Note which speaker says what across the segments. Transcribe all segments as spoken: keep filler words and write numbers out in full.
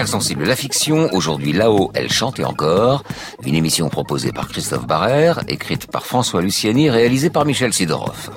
Speaker 1: Hypersensible, la fiction, aujourd'hui là-haut, elle chante et encore. Une émission proposée par Christophe Barrère, écrite par François Luciani, réalisée par Michel Sidorov.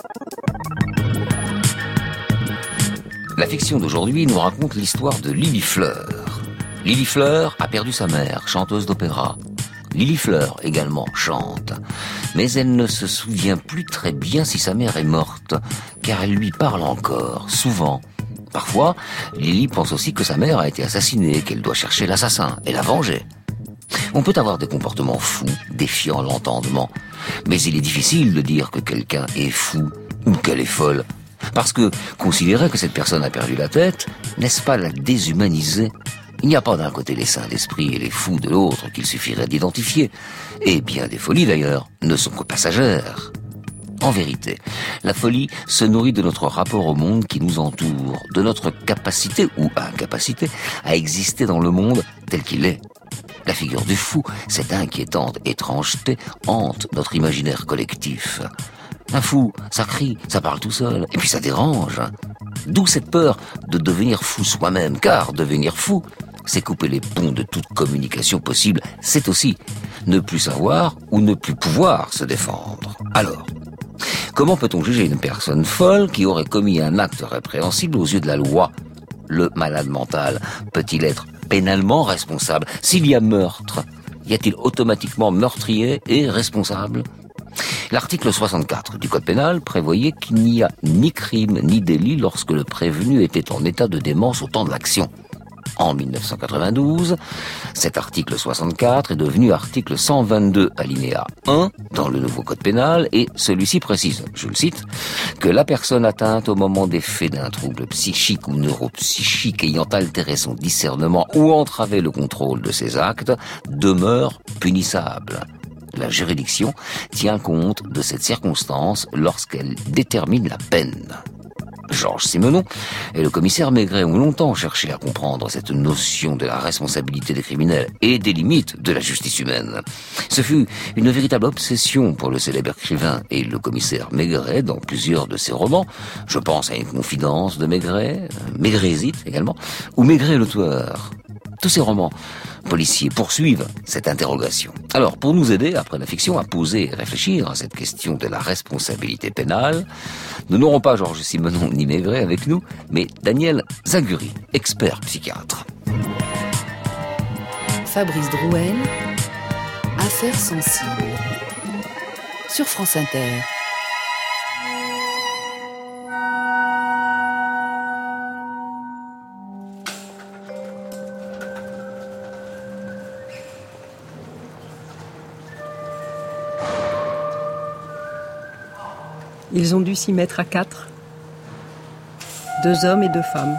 Speaker 1: La fiction d'aujourd'hui nous raconte l'histoire de Lily Fleur. Lily Fleur a perdu sa mère, chanteuse d'opéra. Lily Fleur également chante, mais elle ne se souvient plus très bien si sa mère est morte, car elle lui parle encore, souvent. Parfois, Lily pense aussi que sa mère a été assassinée, qu'elle doit chercher l'assassin et la venger. On peut avoir des comportements fous, défiant l'entendement, mais il est difficile de dire que quelqu'un est fou ou qu'elle est folle, parce que considérer que cette personne a perdu la tête, n'est-ce pas la déshumaniser ? Il n'y a pas d'un côté les saints d'esprit et les fous de l'autre qu'il suffirait d'identifier. Et bien des folies d'ailleurs ne sont que passagères. En vérité, la folie se nourrit de notre rapport au monde qui nous entoure, de notre capacité ou incapacité à exister dans le monde tel qu'il est. La figure du fou, cette inquiétante étrangeté, hante notre imaginaire collectif. Un fou, ça crie, ça parle tout seul, et puis ça dérange. D'où cette peur de devenir fou soi-même, car devenir fou, c'est couper les ponts de toute communication possible. C'est aussi ne plus savoir ou ne plus pouvoir se défendre. Alors, comment peut-on juger une personne folle qui aurait commis un acte répréhensible aux yeux de la loi ? Le malade mental peut-il être pénalement responsable ? S'il y a meurtre, y a-t-il automatiquement meurtrier et responsable ? L'article soixante-quatre du Code pénal prévoyait qu'il n'y a ni crime ni délit lorsque le prévenu était en état de démence au temps de l'action. En mille neuf cent quatre-vingt-douze, cet article soixante-quatre est devenu article cent vingt-deux alinéa un dans le nouveau Code pénal et celui-ci précise, je le cite, que la personne atteinte au moment des faits d'un trouble psychique ou neuropsychique ayant altéré son discernement ou entravé le contrôle de ses actes demeure punissable. La juridiction tient compte de cette circonstance lorsqu'elle détermine la peine. Georges Simenon et le commissaire Maigret ont longtemps cherché à comprendre cette notion de la responsabilité des criminels et des limites de la justice humaine. Ce fut une véritable obsession pour le célèbre écrivain et le commissaire Maigret dans plusieurs de ses romans. Je pense à Une confidence de Maigret, Maigretite également, ou Maigret le tueur. Tous ces romans policiers poursuivent cette interrogation. Alors, pour nous aider, après la fiction, à poser et réfléchir à cette question de la responsabilité pénale, nous n'aurons pas Georges Simenon ni Maigret avec nous, mais Daniel Zaguri, expert psychiatre.
Speaker 2: Fabrice Drouel, Affaires sensibles, sur France Inter.
Speaker 3: Ils ont dû s'y mettre à quatre, deux hommes et deux femmes.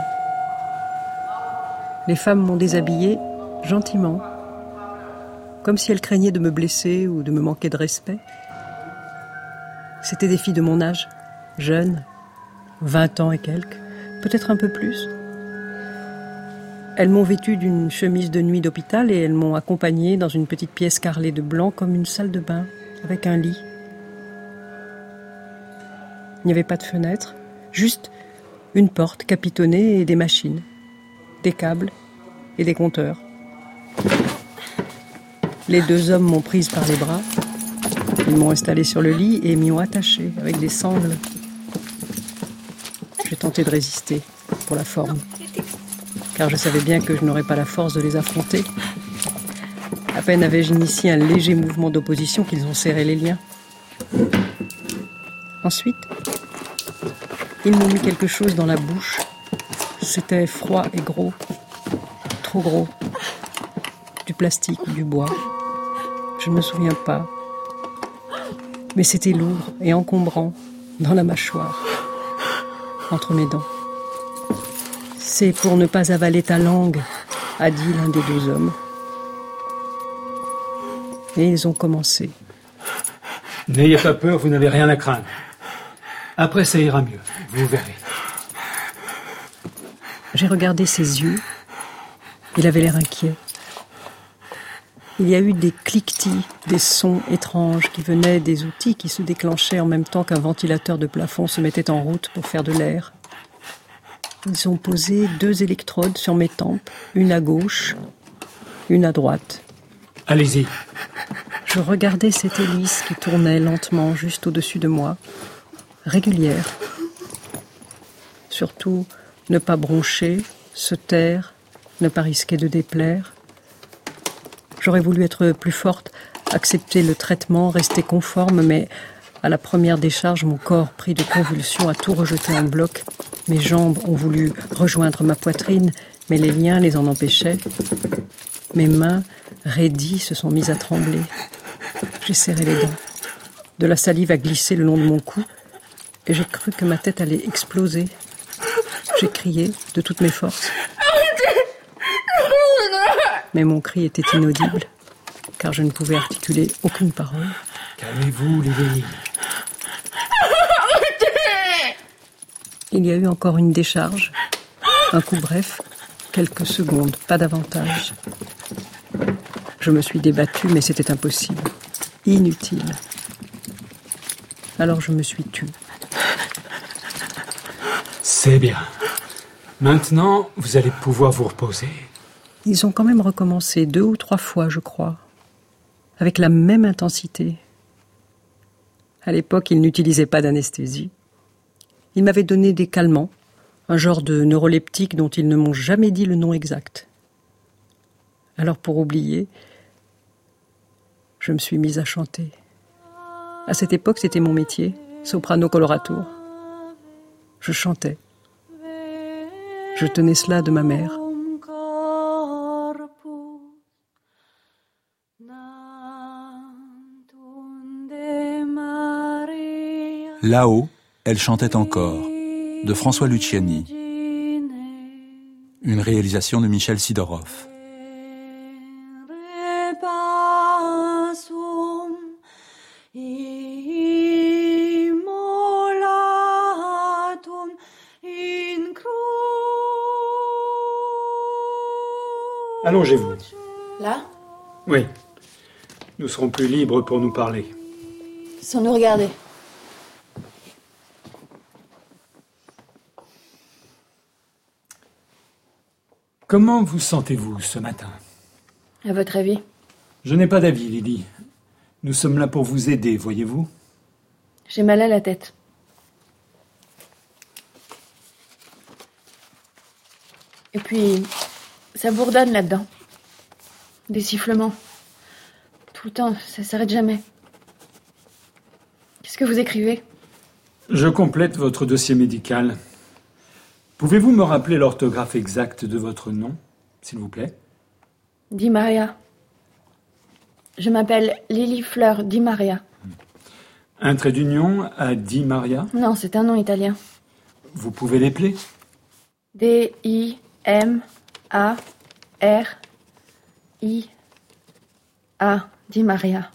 Speaker 3: Les femmes m'ont déshabillée gentiment, comme si elles craignaient de me blesser ou de me manquer de respect. C'étaient des filles de mon âge, jeunes, vingt ans et quelques, peut-être un peu plus. Elles m'ont vêtue d'une chemise de nuit d'hôpital et elles m'ont accompagnée dans une petite pièce carrelée de blanc comme une salle de bain, avec un lit. Il n'y avait pas de fenêtre, juste une porte capitonnée et des machines, des câbles et des compteurs. Les deux hommes m'ont prise par les bras, ils m'ont installée sur le lit et m'y ont attachée avec des sangles. J'ai tenté de résister, pour la forme, car je savais bien que je n'aurais pas la force de les affronter. À peine avais-je initié un léger mouvement d'opposition qu'ils ont serré les liens. Ensuite, ils m'ont mis quelque chose dans la bouche. C'était froid et gros, trop gros. Du plastique ou du bois. Je ne me souviens pas. Mais c'était lourd et encombrant dans la mâchoire, entre mes dents. C'est pour ne pas avaler ta langue, a dit l'un des deux hommes. Et ils ont commencé.
Speaker 4: N'ayez pas peur, vous n'avez rien à craindre. Après, ça ira mieux, vous verrez.
Speaker 3: J'ai regardé ses yeux. Il avait l'air inquiet. Il y a eu des cliquetis, des sons étranges qui venaient des outils qui se déclenchaient en même temps qu'un ventilateur de plafond se mettait en route pour faire de l'air. Ils ont posé deux électrodes sur mes tempes, une à gauche, une à droite.
Speaker 4: Allez-y.
Speaker 3: Je regardais cette hélice qui tournait lentement juste au-dessus de moi, régulière. Surtout, ne pas broncher, se taire, ne pas risquer de déplaire. J'aurais voulu être plus forte, accepter le traitement, rester conforme, mais à la première décharge, mon corps, pris de convulsions, a tout rejeté en bloc. Mes jambes ont voulu rejoindre ma poitrine, mais les liens les en empêchaient. Mes mains, raidies, se sont mises à trembler. J'ai serré les dents. De la salive a glissé le long de mon cou, et j'ai cru que ma tête allait exploser. J'ai crié de toutes mes forces. Mais mon cri était inaudible, car je ne pouvais articuler aucune parole.
Speaker 4: Calmez-vous, Lily.
Speaker 3: Il y a eu encore une décharge, un coup bref, quelques secondes, pas davantage. Je me suis débattue, mais c'était impossible, inutile. Alors je me suis tue.
Speaker 4: C'est bien. Maintenant, vous allez pouvoir vous reposer.
Speaker 3: Ils ont quand même recommencé deux ou trois fois, je crois, avec la même intensité. À l'époque, ils n'utilisaient pas d'anesthésie. Ils m'avaient donné des calmants, un genre de neuroleptique dont ils ne m'ont jamais dit le nom exact. Alors pour oublier, je me suis mise à chanter. À cette époque, c'était mon métier, soprano coloratura. Je chantais. Je tenais cela de ma mère.
Speaker 5: Là-haut, elle chantait encore, de François Luciani. Une réalisation de Michel Sidorov.
Speaker 4: Allongez-vous.
Speaker 6: Là ?
Speaker 4: Oui. Nous serons plus libres pour nous parler.
Speaker 6: Sans nous regarder.
Speaker 4: Comment vous sentez-vous ce matin ?
Speaker 6: À votre avis ?
Speaker 4: Je n'ai pas d'avis, Lily. Nous sommes là pour vous aider, voyez-vous ?
Speaker 6: J'ai mal à la tête. Et puis, ça bourdonne là-dedans. Des sifflements. Tout le temps, ça s'arrête jamais. Qu'est-ce que vous écrivez ?
Speaker 4: Je complète votre dossier médical. Pouvez-vous me rappeler l'orthographe exacte de votre nom, s'il vous plaît ?
Speaker 6: Di Maria. Je m'appelle Lily Fleur Di Maria.
Speaker 4: Un trait d'union à Di Maria ?
Speaker 6: Non, c'est un nom italien.
Speaker 4: Vous pouvez l'épeler ?
Speaker 6: D I M A R I A Di Maria.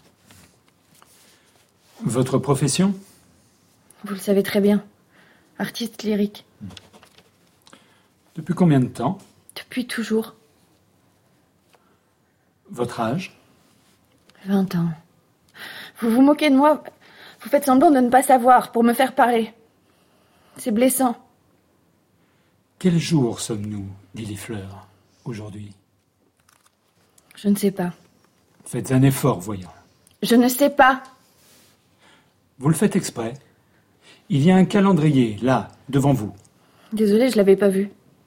Speaker 4: Votre profession ?
Speaker 6: Vous le savez très bien. Artiste lyrique.
Speaker 4: Depuis combien de temps ?
Speaker 6: Depuis toujours.
Speaker 4: Votre âge ?
Speaker 6: Vingt ans. Vous vous moquez de moi. Vous faites semblant de ne pas savoir pour me faire parler. C'est blessant.
Speaker 4: Quel jour sommes-nous, Lily Fleur, aujourd'hui ?
Speaker 6: Je ne sais pas.
Speaker 4: Faites un effort, voyons.
Speaker 6: Je ne sais pas.
Speaker 4: Vous le faites exprès. Il y a un calendrier, là, devant vous.
Speaker 6: Désolée, je l'avais pas vu.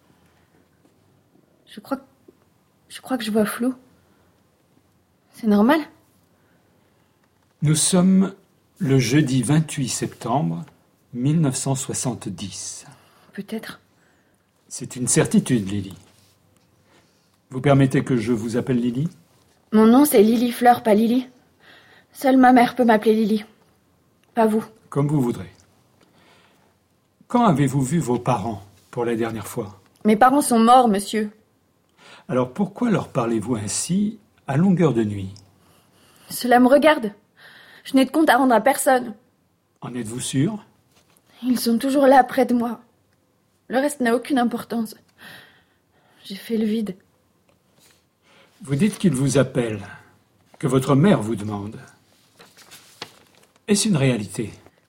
Speaker 6: Je crois que... Je crois que je vois flou. C'est normal ?
Speaker 4: Nous sommes le jeudi vingt-huit septembre mille neuf cent soixante-dix.
Speaker 6: Peut-être.
Speaker 4: C'est une certitude, Lily. Vous permettez que je vous appelle Lily ?
Speaker 6: Mon nom, c'est Lily Fleur, pas Lily. Seule ma mère peut m'appeler Lily. Pas vous.
Speaker 4: Comme vous voudrez. Quand avez-vous vu vos parents pour la dernière fois ?
Speaker 6: Mes parents sont morts, monsieur.
Speaker 4: Alors pourquoi leur parlez-vous ainsi à longueur de nuit ?
Speaker 6: Cela me regarde. Je n'ai de compte à rendre à personne.
Speaker 4: En êtes-vous sûr ?
Speaker 6: Ils sont toujours là, près de moi. Le reste n'a aucune importance. J'ai fait le vide.
Speaker 4: Vous dites qu'ils vous appellent, que votre mère vous demande. Est-ce une réalité ?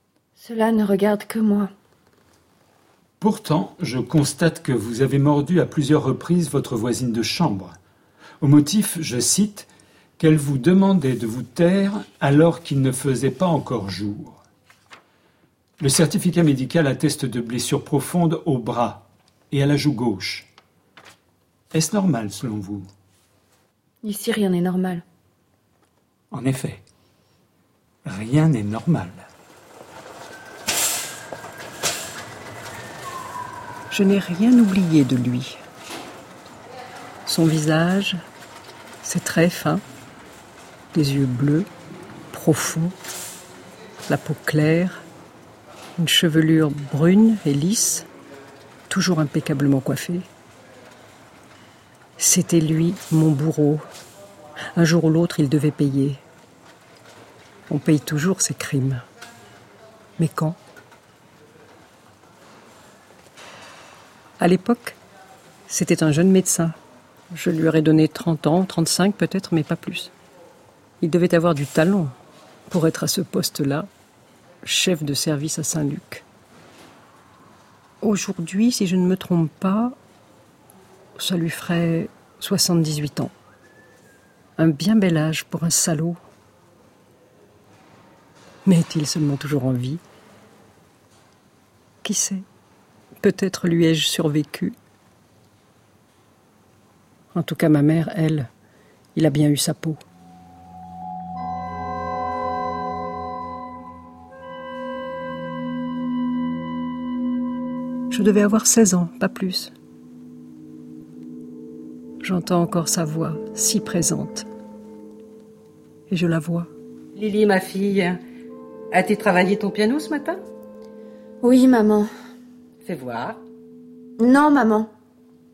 Speaker 6: Cela ne regarde que moi.
Speaker 4: Pourtant, je constate que vous avez mordu à plusieurs reprises votre voisine de chambre. Au motif, je cite, qu'elle vous demandait de vous taire alors qu'il ne faisait pas encore jour. Le certificat médical atteste de blessures profondes au bras et à la joue gauche. Est-ce normal selon vous ?
Speaker 6: Ici, rien n'est normal.
Speaker 4: En effet, rien n'est normal.
Speaker 3: Je n'ai rien oublié de lui. Son visage, ses traits fins, des yeux bleus, profonds, la peau claire, une chevelure brune et lisse, toujours impeccablement coiffée. C'était lui, mon bourreau. Un jour ou l'autre, il devait payer. On paye toujours ses crimes. Mais quand ? À l'époque, c'était un jeune médecin. Je lui aurais donné trente ans, trente-cinq peut-être, mais pas plus. Il devait avoir du talent pour être à ce poste-là, chef de service à Saint-Luc. Aujourd'hui, si je ne me trompe pas, ça lui ferait soixante-dix-huit ans. Un bien bel âge pour un salaud. Mais est-il seulement toujours en vie ? Qui sait ? Peut-être lui ai-je survécu. En tout cas, ma mère, elle, il a bien eu sa peau. Je devais avoir seize ans, pas plus. J'entends encore sa voix, si présente. Et je la vois.
Speaker 7: Lily, ma fille, as-tu travaillé ton piano ce matin ?
Speaker 6: Oui, maman.
Speaker 7: Fais voir.
Speaker 6: Non, maman.
Speaker 7: Pardon ?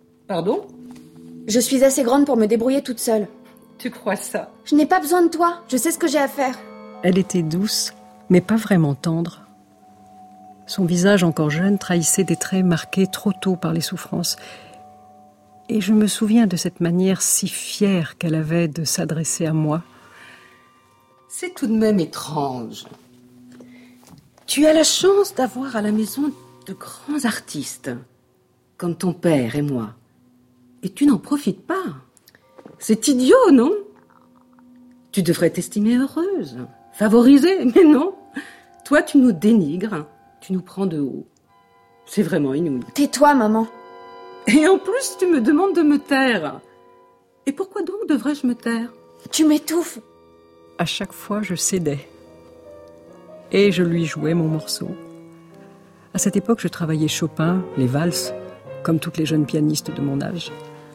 Speaker 6: Je suis assez grande pour me débrouiller toute seule.
Speaker 7: Tu crois ça ?
Speaker 6: Je n'ai pas besoin de toi. Je sais ce que j'ai à faire.
Speaker 3: Elle était douce, mais pas vraiment tendre. Son visage encore jeune trahissait des traits marqués trop tôt par les souffrances. Et je me souviens de cette manière si fière qu'elle avait de s'adresser à moi.
Speaker 7: C'est tout de même étrange. Tu as la chance d'avoir à la maison de grands artistes, comme ton père et moi. Et tu n'en profites pas. C'est idiot, non ? Tu devrais t'estimer heureuse, favorisée, mais non. Toi, tu nous dénigres, tu nous prends de haut. C'est vraiment inouï.
Speaker 6: Tais-toi, maman.
Speaker 7: Et en plus, tu me demandes de me taire. Et pourquoi donc devrais-je me taire ?
Speaker 6: Tu m'étouffes.
Speaker 3: À chaque fois, je cédais. Et je lui jouais mon morceau. À cette époque, je travaillais Chopin, les valses, comme toutes les jeunes pianistes de mon âge.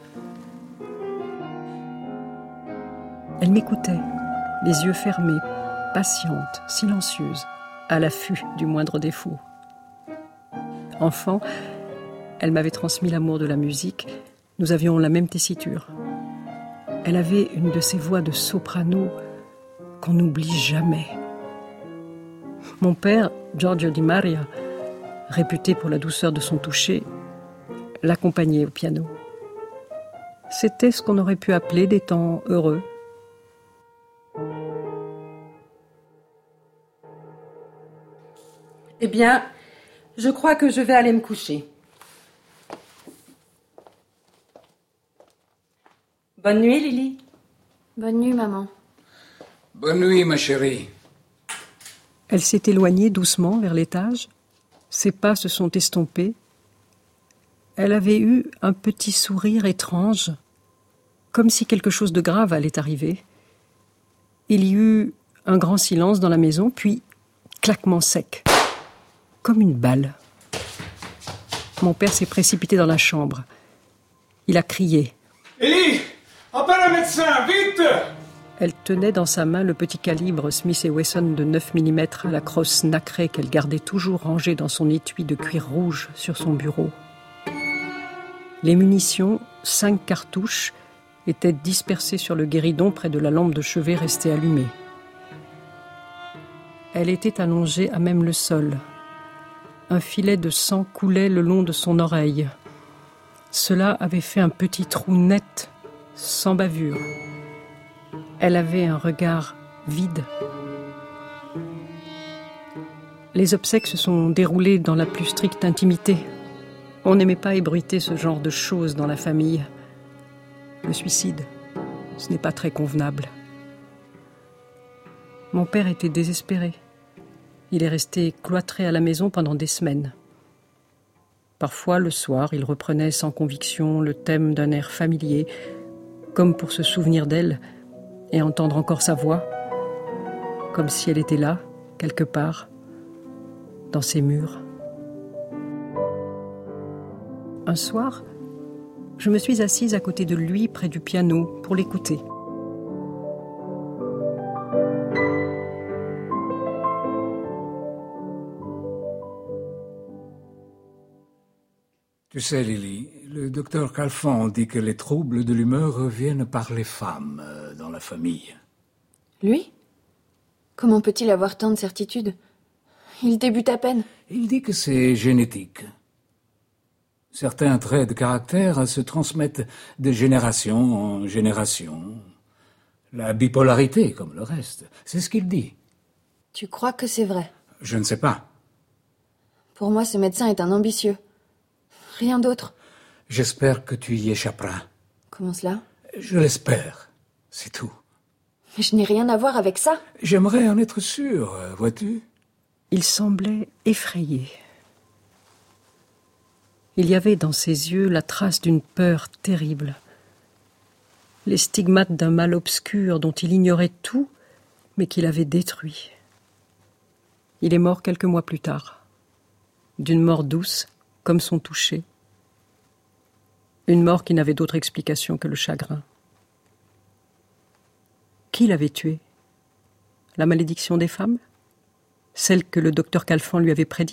Speaker 3: Elle m'écoutait, les yeux fermés, patiente, silencieuse, à l'affût du moindre défaut. Enfant, elle m'avait transmis l'amour de la musique. Nous avions la même tessiture. Elle avait une de ces voix de soprano qu'on n'oublie jamais. Mon père, Giorgio Di Maria, réputé pour la douceur de son toucher, l'accompagnait au piano. C'était ce qu'on aurait pu appeler des temps heureux.
Speaker 7: Eh bien, je crois que je vais aller me coucher. Bonne nuit, Lily.
Speaker 6: Bonne nuit, maman.
Speaker 8: Bonne nuit, ma chérie.
Speaker 3: Elle s'est éloignée doucement vers l'étage. Ses pas se sont estompés. Elle avait eu un petit sourire étrange, comme si quelque chose de grave allait arriver. Il y eut un grand silence dans la maison, puis claquement sec, comme une balle. Mon père s'est précipité dans la chambre. Il a crié.
Speaker 4: « Élie, appelle un médecin, vite !»
Speaker 3: Elle tenait dans sa main le petit calibre Smith et Wesson de neuf millimètres à la crosse nacrée qu'elle gardait toujours rangée dans son étui de cuir rouge sur son bureau. Les munitions, cinq cartouches, étaient dispersées sur le guéridon près de la lampe de chevet restée allumée. Elle était allongée à même le sol. Un filet de sang coulait le long de son oreille. Cela avait fait un petit trou net, sans bavure. Elle avait un regard vide. Les obsèques se sont déroulées dans la plus stricte intimité. On n'aimait pas ébruiter ce genre de choses dans la famille. Le suicide, ce n'est pas très convenable. Mon père était désespéré. Il est resté cloîtré à la maison pendant des semaines. Parfois, le soir, il reprenait sans conviction le thème d'un air familier, comme pour se souvenir d'elle et entendre encore sa voix, comme si elle était là, quelque part, dans ces murs. Un soir, je me suis assise à côté de lui, près du piano, pour l'écouter.
Speaker 8: Tu sais, Lily, le docteur Calfan dit que les troubles de l'humeur reviennent par les femmes euh, dans la famille.
Speaker 6: Lui ? Comment peut-il avoir tant de certitude ? Il débute à peine.
Speaker 8: Il dit que c'est génétique. Certains traits de caractère se transmettent de génération en génération. La bipolarité, comme le reste, c'est ce qu'il dit.
Speaker 6: Tu crois que c'est vrai ?
Speaker 8: Je ne sais pas.
Speaker 6: Pour moi, ce médecin est un ambitieux. Rien d'autre.
Speaker 8: J'espère que tu y échapperas.
Speaker 6: Comment cela ?
Speaker 8: Je l'espère, c'est tout.
Speaker 6: Mais je n'ai rien à voir avec ça.
Speaker 8: J'aimerais en être sûr, vois-tu ?
Speaker 3: Il semblait effrayé. Il y avait dans ses yeux la trace d'une peur terrible. Les stigmates d'un mal obscur dont il ignorait tout, mais qu'il avait détruit. Il est mort quelques mois plus tard. D'une mort douce, comme son toucher. Une mort qui n'avait d'autre explication que le chagrin. Qui l'avait tué ? La malédiction des femmes ? Celle que le docteur Calfan lui avait prédite ?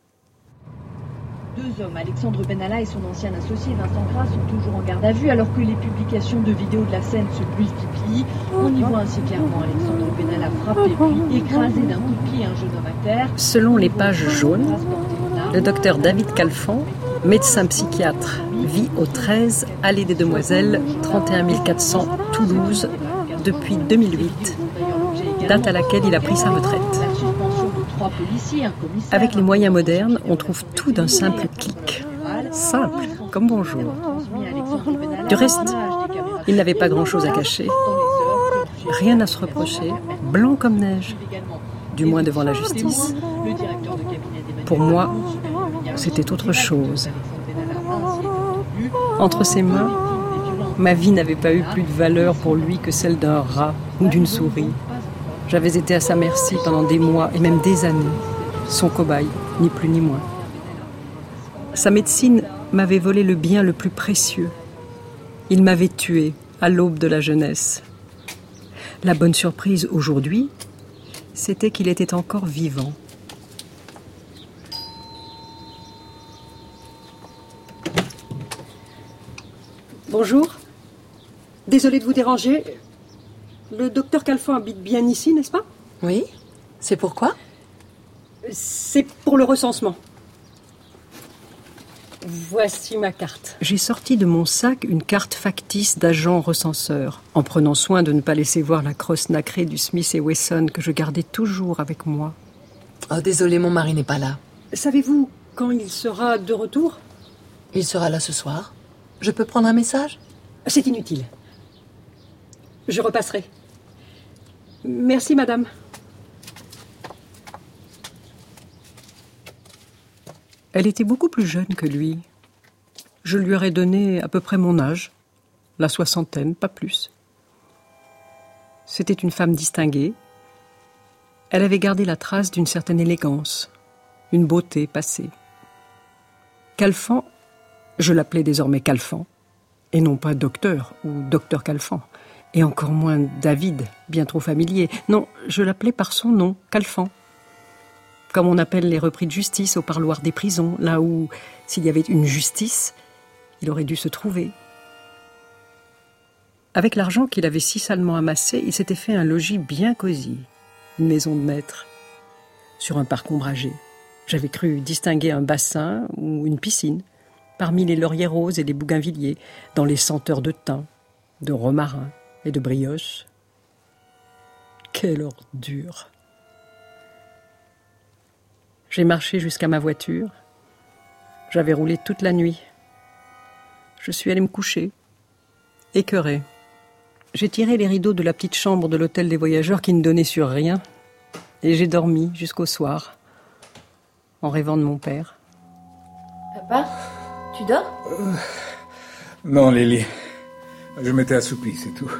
Speaker 9: Deux hommes, Alexandre Benalla et son ancien associé Vincent Gras, sont toujours en garde à vue alors que les publications de vidéos de la scène se multiplient. On y voit ainsi clairement Alexandre Benalla frappé puis écrasé d'un coup de pied un jeune homme à terre.
Speaker 3: Selon les pages jaunes, le docteur David Calfan, médecin psychiatre, vit au treize Allée des Demoiselles, trente et un mille quatre cents Toulouse, depuis deux mille huit, date à laquelle il a pris sa retraite. Avec les moyens modernes, on trouve tout d'un simple clic. Simple, comme bonjour. Du reste, il n'avait pas grand-chose à cacher. Rien à se reprocher, blanc comme neige, du moins devant la justice. Pour moi, c'était autre chose. Entre ses mains, ma vie n'avait pas eu plus de valeur pour lui que celle d'un rat ou d'une souris. J'avais été à sa merci pendant des mois et même des années, son cobaye, ni plus ni moins. Sa médecine m'avait volé le bien le plus précieux. Il m'avait tué à l'aube de la jeunesse. La bonne surprise aujourd'hui, c'était qu'il était encore vivant. Bonjour. Désolée de vous déranger. Le docteur Calfan habite bien ici, n'est-ce pas ?
Speaker 10: Oui. C'est pourquoi ?
Speaker 3: C'est pour le recensement. Voici ma carte. J'ai sorti de mon sac une carte factice d'agent recenseur, en prenant soin de ne pas laisser voir la crosse nacrée du Smith et Wesson que je gardais toujours avec moi.
Speaker 10: Oh, désolé, mon mari n'est pas là.
Speaker 3: Savez-vous quand il sera de retour ?
Speaker 10: Il sera là ce soir. Je peux prendre un message ?
Speaker 3: C'est inutile. Je repasserai. Merci, madame. Elle était beaucoup plus jeune que lui. Je lui aurais donné à peu près mon âge, la soixantaine, pas plus. C'était une femme distinguée. Elle avait gardé la trace d'une certaine élégance, une beauté passée. Calfan, je l'appelais désormais Calfan, et non pas docteur ou docteur Calfan, et encore moins David, bien trop familier. Non, je l'appelais par son nom, Calfan. Comme on appelle les repris de justice au parloir des prisons, là où, s'il y avait une justice, il aurait dû se trouver. Avec l'argent qu'il avait si salement amassé, il s'était fait un logis bien cosy, une maison de maître, sur un parc ombragé. J'avais cru distinguer un bassin ou une piscine, parmi les lauriers roses et les bougainvilliers, dans les senteurs de thym, de romarin et de brioche. Quelle ordure! J'ai marché jusqu'à ma voiture. J'avais roulé toute la nuit. Je suis allée me coucher, écœurée. J'ai tiré les rideaux de la petite chambre de l'hôtel des voyageurs qui ne donnait sur rien, et j'ai dormi jusqu'au soir, en rêvant de mon père.
Speaker 6: Papa, tu dors ?
Speaker 8: euh, Non, Lily. Je m'étais assoupi, c'est tout.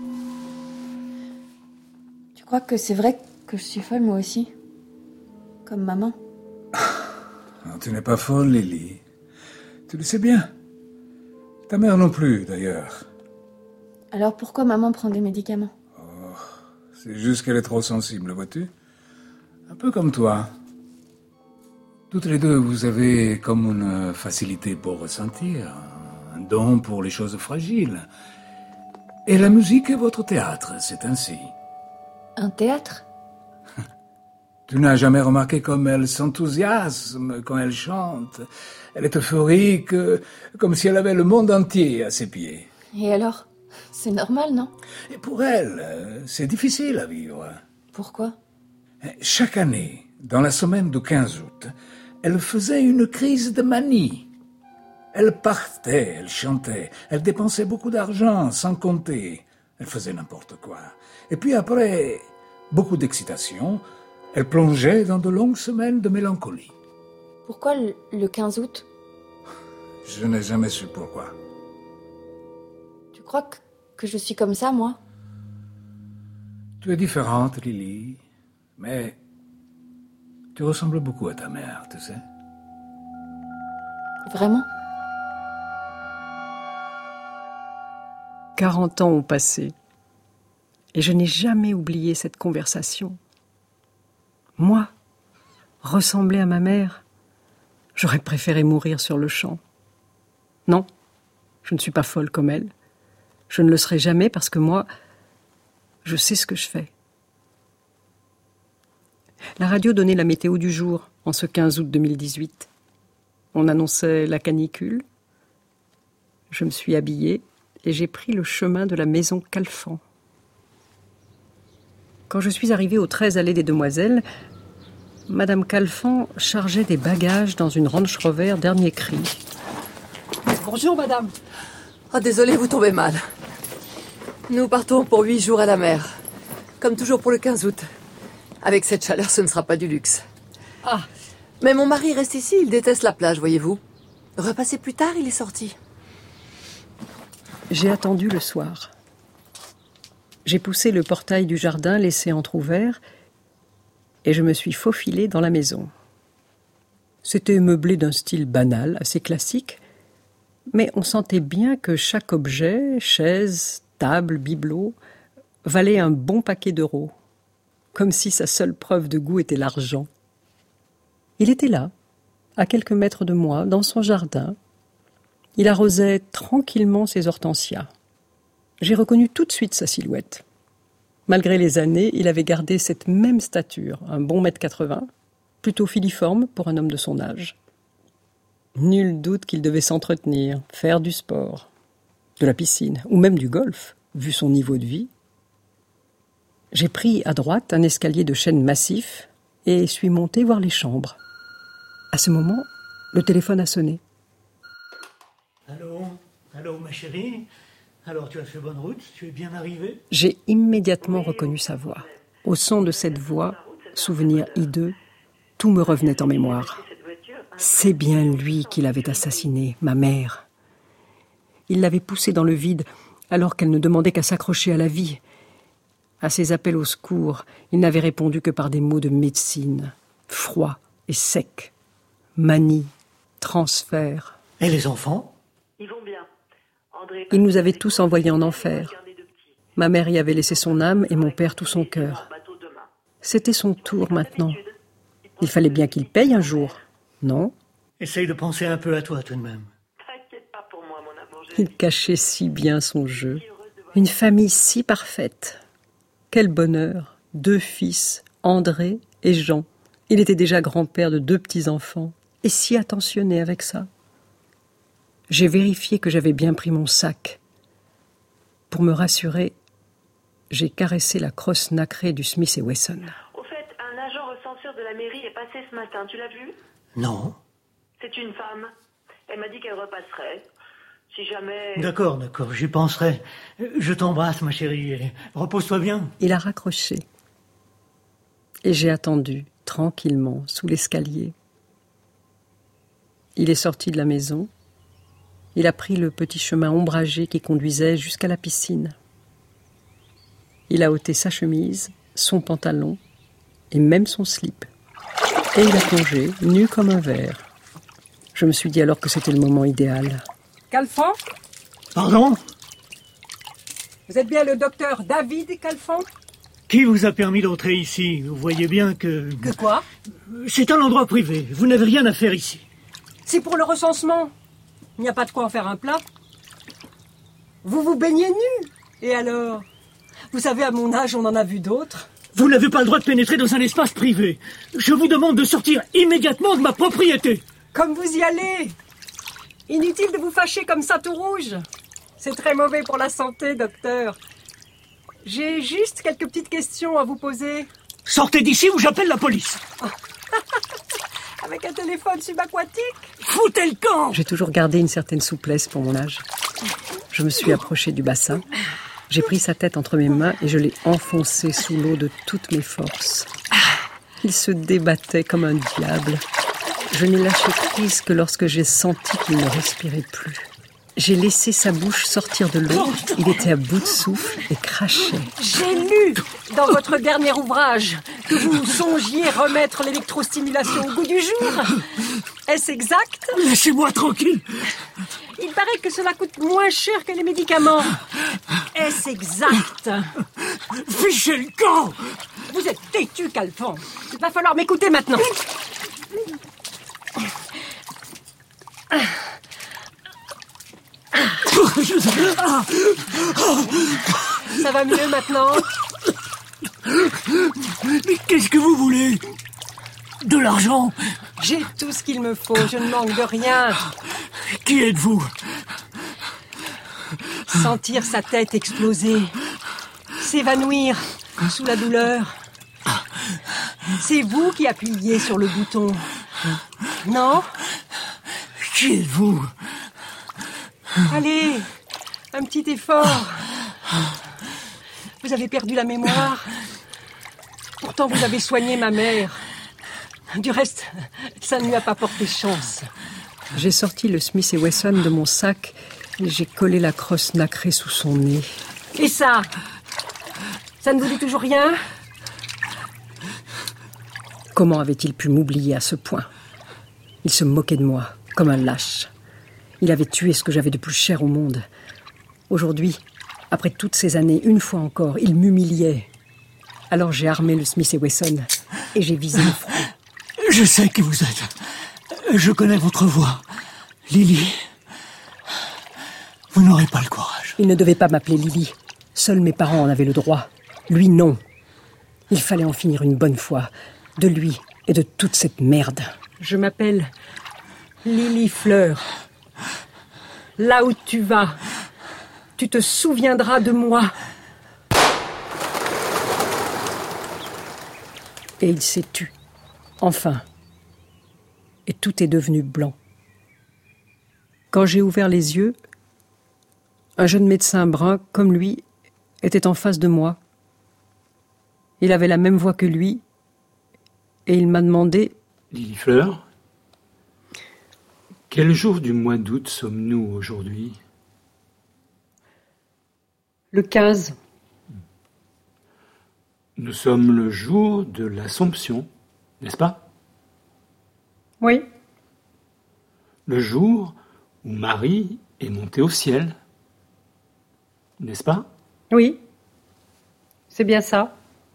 Speaker 6: Tu crois que c'est vrai que je suis folle, moi aussi ? Comme maman ?
Speaker 8: Non, tu n'es pas folle, Lily. Tu le sais bien. Ta mère non plus, d'ailleurs.
Speaker 6: Alors pourquoi maman prend des médicaments ?
Speaker 8: Oh, c'est juste qu'elle est trop sensible, vois-tu ? Un peu comme toi. Toutes les deux, vous avez comme une facilité pour ressentir, un don pour les choses fragiles. Et la musique est votre théâtre, c'est ainsi.
Speaker 6: Un théâtre ?
Speaker 8: Tu n'as jamais remarqué comme elle s'enthousiasme quand elle chante. Elle est euphorique, comme si elle avait le monde entier à ses pieds.
Speaker 6: Et alors ? C'est normal, non ?
Speaker 8: Et pour elle, c'est difficile à vivre.
Speaker 6: Pourquoi ?
Speaker 8: Chaque année, dans la semaine du quinze août, elle faisait une crise de manie. Elle partait, elle chantait, elle dépensait beaucoup d'argent sans compter. Elle faisait n'importe quoi. Et puis après, beaucoup d'excitation, elle plongeait dans de longues semaines de mélancolie.
Speaker 6: Pourquoi le, le quinze août ?
Speaker 8: Je n'ai jamais su pourquoi.
Speaker 6: Tu crois que, que je suis comme ça, moi ?
Speaker 8: Tu es différente, Lily, mais tu ressembles beaucoup à ta mère, tu sais.
Speaker 6: Vraiment ?
Speaker 3: Quarante ans ont passé, et je n'ai jamais oublié cette conversation. Moi, ressembler à ma mère, j'aurais préféré mourir sur le champ. Non, je ne suis pas folle comme elle. Je ne le serai jamais parce que moi, je sais ce que je fais. La radio donnait la météo du jour en ce quinze août deux mille dix-huit. On annonçait la canicule. Je me suis habillée et j'ai pris le chemin de la maison Calfan. Quand je suis arrivée au treize allée des Demoiselles, Madame Calfan chargeait des bagages dans une Range Rover dernier cri.
Speaker 10: Bonjour, madame. Oh, désolée, vous tombez mal. Nous partons pour huit jours à la mer. Comme toujours pour le quinze août. Avec cette chaleur, ce ne sera pas du luxe.
Speaker 3: Ah.
Speaker 10: Mais mon mari reste ici, il déteste la plage, voyez-vous. Repassez plus tard, il est sorti.
Speaker 3: J'ai attendu le soir. J'ai poussé le portail du jardin laissé entrouvert et je me suis faufilée dans la maison. C'était meublé d'un style banal, assez classique, mais on sentait bien que chaque objet, chaise, table, bibelot, valait un bon paquet d'euros, comme si sa seule preuve de goût était l'argent. Il était là, à quelques mètres de moi, dans son jardin. Il arrosait tranquillement ses hortensias. J'ai reconnu tout de suite sa silhouette. Malgré les années, il avait gardé cette même stature, un bon mètre quatre-vingts, plutôt filiforme pour un homme de son âge. Nul doute qu'il devait s'entretenir, faire du sport, de la piscine, ou même du golf, vu son niveau de vie. J'ai pris à droite un escalier de chêne massif et suis montée voir les chambres. À ce moment, le téléphone a sonné.
Speaker 11: Allô, allô ma chérie. Alors tu as fait bonne route, tu es bien arrivée ?
Speaker 3: J'ai immédiatement reconnu sa voix. Au son de cette voix, souvenir hideux, tout me revenait en mémoire. C'est bien lui qui l'avait assassinée, ma mère. Il l'avait poussée dans le vide alors qu'elle ne demandait qu'à s'accrocher à la vie. À ses appels au secours, il n'avait répondu que par des mots de médecine, froid et sec. Manie, transfert.
Speaker 11: Et les enfants ?
Speaker 12: Ils vont bien. André...
Speaker 3: Il nous avait tous envoyés en enfer. Ma mère y avait laissé son âme et mon père tout son cœur. C'était son tour maintenant. Il fallait bien qu'il paye un jour, non ?
Speaker 11: Essaye de penser un peu à toi tout de même.
Speaker 12: T'inquiète pas pour moi, mon amour.
Speaker 3: Il cachait si bien son jeu. Une famille si parfaite. Quel bonheur. Deux fils, André et Jean. Il était déjà grand-père de deux petits-enfants. Et si attentionné avec ça. J'ai vérifié que j'avais bien pris mon sac. Pour me rassurer, j'ai caressé la crosse nacrée du Smith et Wesson.
Speaker 12: Au fait, un agent recenseur de la mairie est passé ce matin, tu l'as vu ?
Speaker 11: Non.
Speaker 12: C'est une femme. Elle m'a dit qu'elle repasserait. Si jamais...
Speaker 11: D'accord, d'accord, j'y penserai. Je t'embrasse, ma chérie, et repose-toi bien.
Speaker 3: Il a raccroché. Et j'ai attendu, tranquillement, sous l'escalier. Il est sorti de la maison. Il a pris le petit chemin ombragé qui conduisait jusqu'à la piscine. Il a ôté sa chemise, son pantalon et même son slip. Et il a plongé, nu comme un verre. Je me suis dit alors que c'était le moment idéal.
Speaker 13: Calfan ?
Speaker 11: Pardon ?
Speaker 13: Vous êtes bien le docteur David Calfan ?
Speaker 11: Qui vous a permis d'entrer ici ? Vous voyez bien que...
Speaker 13: Que quoi ?
Speaker 11: C'est un endroit privé. Vous n'avez rien à faire ici.
Speaker 13: C'est pour le recensement. Il n'y a pas de quoi en faire un plat. Vous vous baignez nu. Et alors ? Vous savez, à mon âge, on en a vu d'autres.
Speaker 11: Vous n'avez pas le droit de pénétrer dans un espace privé. Je vous demande de sortir immédiatement de ma propriété.
Speaker 13: Comme vous y allez. Inutile de vous fâcher comme ça tout rouge. C'est très mauvais pour la santé, docteur. J'ai juste quelques petites questions à vous poser.
Speaker 11: Sortez d'ici ou j'appelle la police.
Speaker 13: Avec un téléphone subaquatique ?
Speaker 11: Foutez le camp !
Speaker 3: J'ai toujours gardé une certaine souplesse pour mon âge. Je me suis approchée du bassin. J'ai pris sa tête entre mes mains et je l'ai enfoncé sous l'eau de toutes mes forces. Il se débattait comme un diable. Je n'ai lâché prise que lorsque j'ai senti qu'il ne respirait plus. J'ai laissé sa bouche sortir de l'eau. Il était à bout de souffle et crachait.
Speaker 13: J'ai lu dans votre dernier ouvrage que vous songiez remettre l'électrostimulation au goût du jour. Est-ce exact ?
Speaker 11: Laissez-moi tranquille.
Speaker 13: Il paraît que cela coûte moins cher que les médicaments. Est-ce exact ?
Speaker 11: Fichez le camp !
Speaker 13: Vous êtes têtu, Calfan. Il va falloir m'écouter maintenant. Ça va mieux maintenant ?
Speaker 11: Mais qu'est-ce que vous voulez ? De l'argent ?
Speaker 13: J'ai tout ce qu'il me faut, je ne manque de rien.
Speaker 11: Qui êtes-vous ?
Speaker 13: Sentir sa tête exploser, s'évanouir sous la douleur. C'est vous qui appuyez sur le bouton, non ?
Speaker 11: Qui êtes-vous ?
Speaker 13: Allez, un petit effort. Vous avez perdu la mémoire. Pourtant, vous avez soigné ma mère. Du reste, ça ne lui a pas porté chance.
Speaker 3: J'ai sorti le Smith et Wesson de mon sac et j'ai collé la crosse nacrée sous son nez.
Speaker 13: Et ça ? Ça ne vous dit toujours rien ?
Speaker 3: Comment avait-il pu m'oublier à ce point ? Il se moquait de moi, comme un lâche. Il avait tué ce que j'avais de plus cher au monde. Aujourd'hui, après toutes ces années, une fois encore, il m'humiliait. Alors j'ai armé le Smith et Wesson et j'ai visé le front.
Speaker 11: Je sais qui vous êtes. Je connais votre voix. Lily. Vous n'aurez pas le courage.
Speaker 3: Il ne devait pas m'appeler Lily. Seuls mes parents en avaient le droit. Lui, non. Il fallait en finir une bonne fois. De lui et de toute cette merde.
Speaker 13: Je m'appelle Lily Fleur. Là où tu vas, tu te souviendras de moi.
Speaker 3: Et il s'est tu. Enfin. Et tout est devenu blanc. Quand j'ai ouvert les yeux, un jeune médecin brun, comme lui, était en face de moi. Il avait la même voix que lui, et il m'a demandé...
Speaker 4: Lily Fleur, quel jour du mois d'août sommes-nous aujourd'hui ?
Speaker 3: Le quinze.
Speaker 4: Nous sommes le jour de l'Assomption, n'est-ce pas ?
Speaker 3: Oui.
Speaker 4: Le jour où Marie est montée au ciel, n'est-ce pas ?
Speaker 3: Oui, c'est bien ça.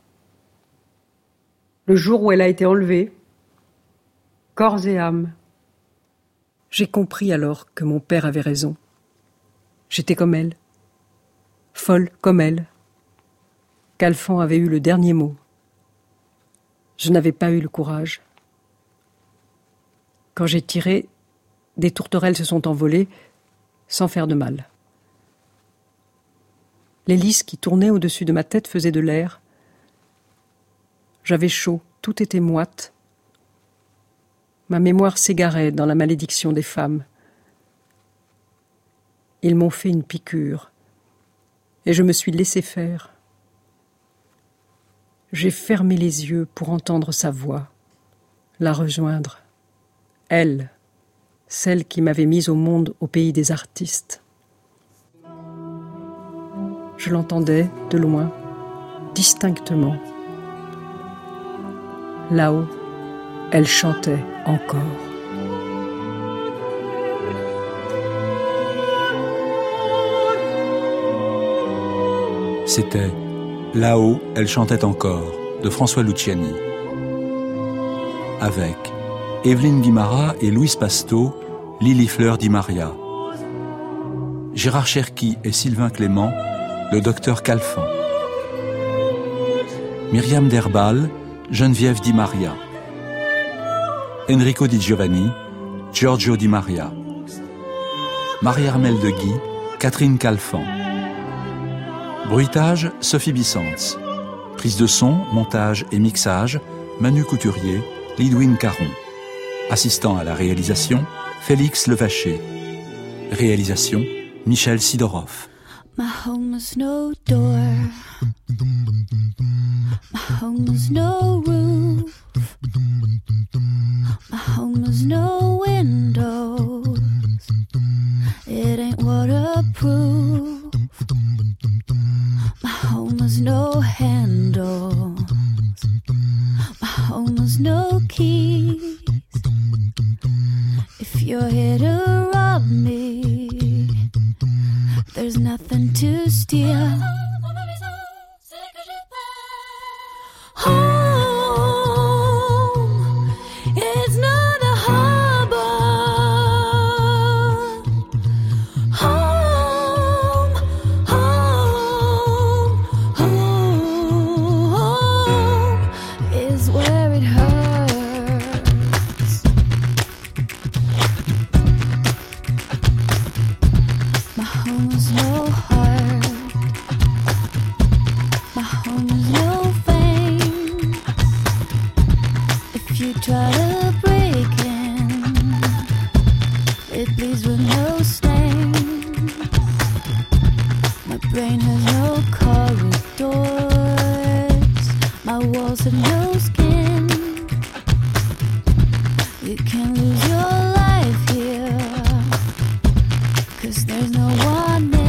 Speaker 3: Le jour où elle a été enlevée, corps et âme. J'ai compris alors que mon père avait raison. J'étais comme elle, folle comme elle. Calfan avait eu le dernier mot. Je n'avais pas eu le courage. Quand j'ai tiré, des tourterelles se sont envolées sans faire de mal. L'hélice qui tournait au-dessus de ma tête faisait de l'air. J'avais chaud, tout était moite. Ma mémoire s'égarait dans la malédiction des femmes. Ils m'ont fait une piqûre, et je me suis laissé faire. J'ai fermé les yeux pour entendre sa voix, la rejoindre. Elle, celle qui m'avait mise au monde au pays des artistes. Je l'entendais de loin, distinctement. Là-haut, elle chantait encore.
Speaker 5: C'était « Là-haut, elle chantait encore » de François Luciani. Avec Evelyne Guimara et Louise Pasto, Lily Fleur Di Maria. Gérard Cherki et Sylvain Clément, le docteur Calfan. Myriam Derbal, Geneviève Di Maria. Enrico Di Giovanni, Giorgio Di Maria. Marie-Armelle de Guy, Catherine Calfan. Bruitage, Sophie Bissantz. Prise de son, montage et mixage, Manu Couturier, Lidwin Caron. Assistant à la réalisation, Félix Levaché. Réalisation, Michel Sidorov.
Speaker 14: My home has no door. My home has no roof. My home has no windows. It ain't waterproof. My home has no handle. My home has no keys. If you're here to rob me, there's nothing to steal. Home is not a harbor. Home, home, home is where it hurts. My home is no heart. My home is no fame. If you try to break in, it bleeds with no stain. My brain has no corridors. My walls have no skin. You can lose your life here, 'cause there's no one in.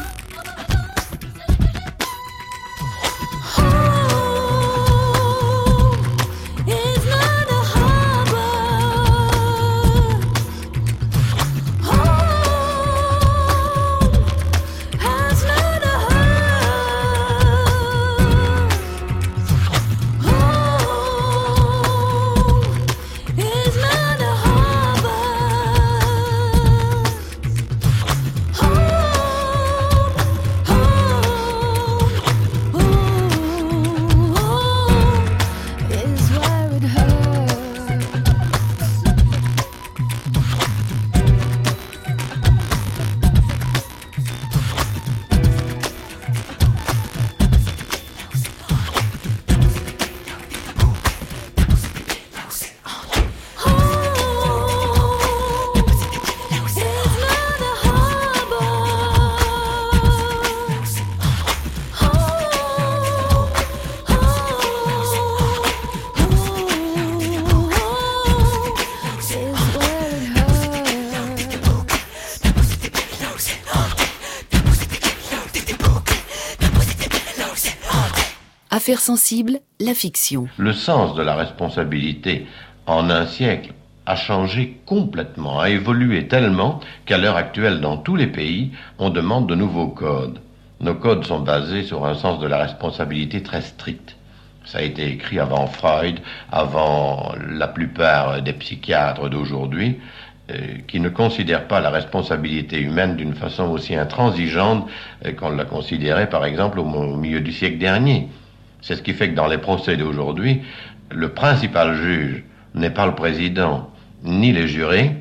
Speaker 2: Affaires sensibles, la fiction.
Speaker 15: Le sens de la responsabilité en un siècle a changé complètement, a évolué tellement qu'à l'heure actuelle, dans tous les pays, on demande de nouveaux codes. Nos codes sont basés sur un sens de la responsabilité très strict. Ça a été écrit avant Freud, avant la plupart des psychiatres d'aujourd'hui, euh, qui ne considèrent pas la responsabilité humaine d'une façon aussi intransigeante euh, qu'on l'a considérée, par exemple, au, au milieu du siècle dernier. C'est ce qui fait que dans les procès d'aujourd'hui, le principal juge n'est pas le président ni les jurés,